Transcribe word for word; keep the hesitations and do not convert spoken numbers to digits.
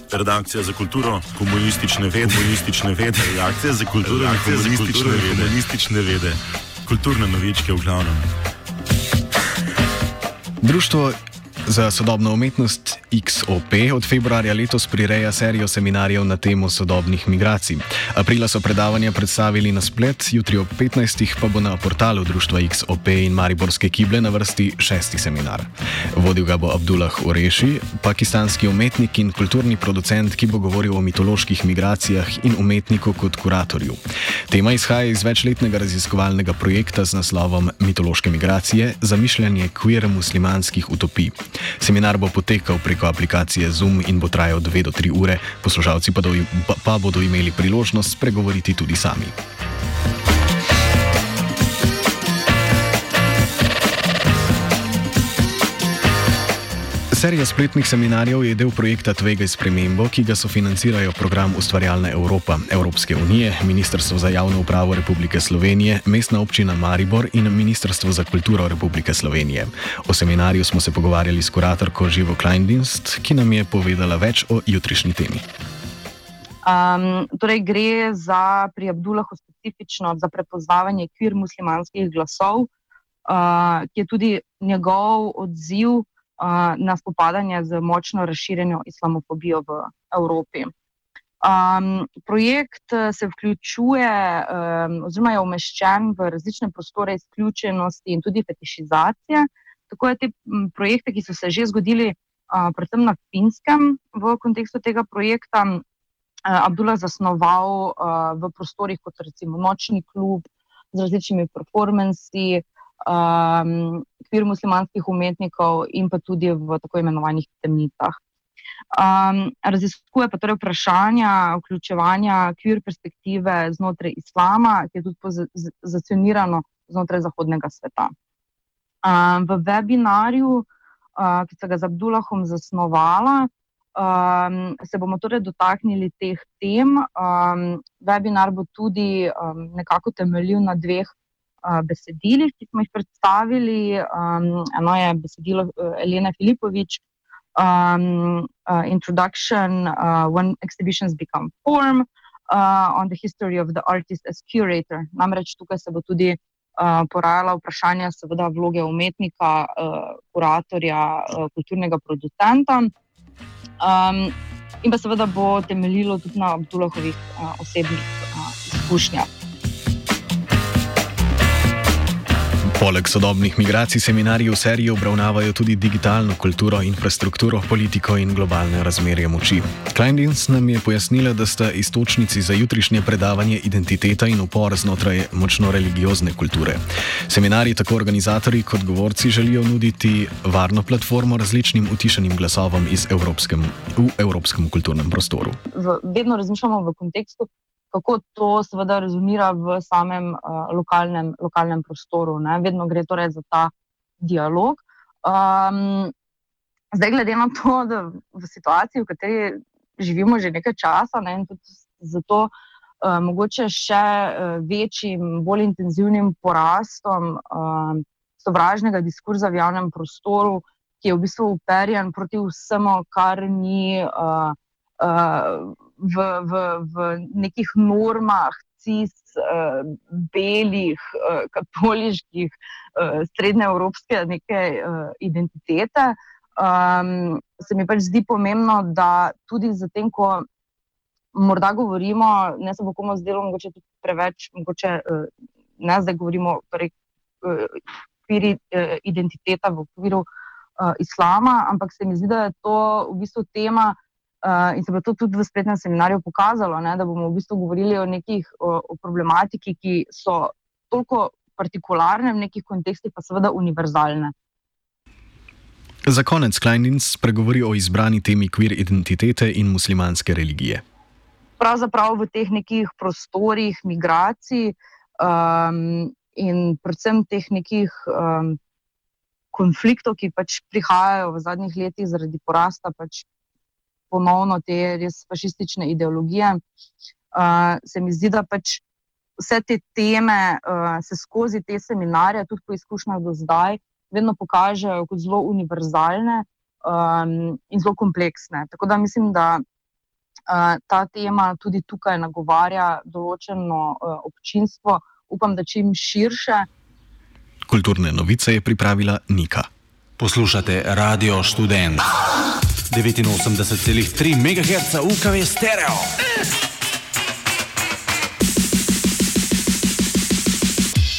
Redakcija za kulturo, komunistične vede, komunistične vede, redakcija za kulturo, redakcija za komunistične vede, komunistične vede, kulturne novičke v glavnem. Društvo za sodobno umetnost X O P od februarja letos prireja serijo seminarjev na temo sodobnih migracij. Aprila so predavanja predstavili na splet, jutri ob petnajstih pa bo na portalu Društva X O P in Mariborske Kible na vrsti šesti seminar. Vodil ga bo Abdullah Ureši, pakistanski umetnik in kulturni producent, ki bo govoril o mitoloških migracijah in umetniku kot kuratorju. Tema izhaja iz večletnega raziskovalnega projekta z naslovom Mitološke migracije, zamišljanje queer muslimanskih utopij. Seminar bo potekal preko aplikacije Zoom in bo trajal dve do tri ure, poslušalci pa, do, pa bodo imeli priložnost spregovoriti tudi sami. Serija spletnih seminarjev je del projekta Tvegaj spremembo, ki ga sofinancirajo program Ustvarjalna Evropa, Evropske unije, Ministrstvo za javno upravo Republike Slovenije, Mestna občina Maribor in Ministrstvo za kulturo Republike Slovenije. O seminarju smo se pogovarjali s kuratorko Živo Kleindienst, ki nam je povedala več o jutrišnji temi. Um, torej gre za pri Abdullahu specifično za prepoznavanje queer muslimanskih glasov, uh, ki je tudi njegov odziv na spopadanje z močno razširjeno islamofobijo v Evropi. Um, projekt se vključuje um, oziroma je umeščen v različne prostore izključenosti in tudi fetišizacije. Tako je te projekte, ki so se že zgodili uh, predvsem na Finskem v kontekstu tega projekta, uh, Abdullah zasnoval uh, v prostorih kot recimo nočni klub z različnimi performansi, Um, queer muslimanskih umetnikov in pa tudi v tako imenovanih temnicah. Um, raziskuje pa torej vprašanja vključevanja queer perspektive znotraj islama, ki je tudi pozicionirano znotraj zahodnega sveta. Um, v webinarju, uh, ki se ga z Abdullahom zasnovala, um, se bomo torej dotaknili teh tem. Um, webinar bo tudi um, nekako temeljil na dveh besedilih, ki smo jih predstavili. Um, eno je besedilo uh, Elene Filipovič, um, uh, Introduction, uh, When Exhibitions Become Form, uh, on the history of the artist as curator. Namreč tukaj se bo tudi uh, porajala vprašanja seveda vloge umetnika, uh, kuratorja, uh, kulturnega producenta. Um, in pa seveda bo temeljilo tudi na Abdullahovih uh, osebnih uh, izkušnjah. Poleg sodobnih migracij seminarji v seriji obravnavajo tudi digitalno kulturo, infrastrukturo, politiko in globalne razmerje moči. Kleindienst nam je pojasnila, da sta iztočnici za jutrišnje predavanje identiteta in upor znotraj močno religiozne kulture. Seminarji tako organizatorji kot govorci želijo nuditi varno platformo različnim utišanim glasovom iz evropskem, v evropskem kulturnem prostoru. Vedno razmišljamo v kontekstu, kako to seveda rezonira v samem uh, lokalnem, lokalnem prostoru. Ne? Vedno gre torej za ta dialog. Um, zdaj, glede na to, da v situaciji, v kateri živimo že nekaj časa, ne, in tudi zato uh, mogoče še uh, večjim, bolj intenzivnim porastom uh, sovražnega diskurza v javnem prostoru, ki je v bistvu uperjen proti vsemu, kar ni uh, uh, V, v, v nekih normah cis, uh, belih, uh, katoliških, uh, srednjeevropske neke uh, identitete. Um, se mi pač zdi pomembno, da tudi za tem, ko morda govorimo, ne se bo komu zdelo mogoče tudi preveč, mogoče uh, ne zdaj govorimo torej uh, queer uh, identiteta v okviru uh, islama, ampak se mi zdi, da je to v bistvu tema, Uh, in se bo to tudi v spletnem seminarju pokazalo, ne, da bomo v bistvu govorili o nekih o, o problematiki, ki so toliko partikularne v nekih kontekstih, pa seveda univerzalne. Za konec Kleindienst spregovori o izbrani temi queer identitete in muslimanske religije. Pravzaprav v teh nekih prostorih migracij um, in predvsem teh nekih um, konfliktov, ki pač prihajajo v zadnjih letih zaradi porasta pač ponovno te res fašistične ideologije. Uh, se mi zdi, da pač vse te teme uh, se skozi te seminarje, tudi po izkušnjah do zdaj, vedno pokažejo kot zelo univerzalne um, in zelo kompleksne. Tako da mislim, da uh, ta tema tudi tukaj nagovarja določeno uh, občinstvo, upam, da čim širše. Kulturne novice je pripravila Nika. Poslušate Radio Študent devetinosemdeset celih tri megaherca U K V stereo.